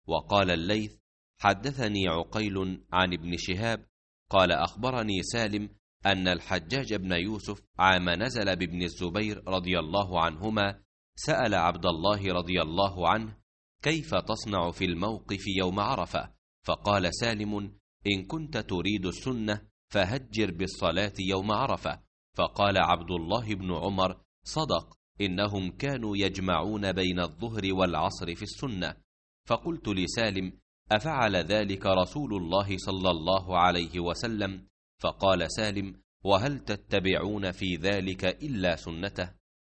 وقال الليث: حدثني عقيل عن ابن شهاب قال: أخبرني سالم أن الحجاج بن يوسف عام نزل بابن الزبير رضي الله عنهما سأل عبد الله رضي الله عنه: كيف تصنع في الموقف يوم عرفة؟ فقال سالم: إن كنت تريد السنة فهجر بالصلاة يوم عرفة. فقال عبد الله بن عمر: صدق، إنهم كانوا يجمعون بين الظهر والعصر في السنة. فقلت لسالم: أفعل ذلك رسول الله صلى الله عليه وسلم؟ فقال سالم: وهل تتبعون في ذلك إلا سنته؟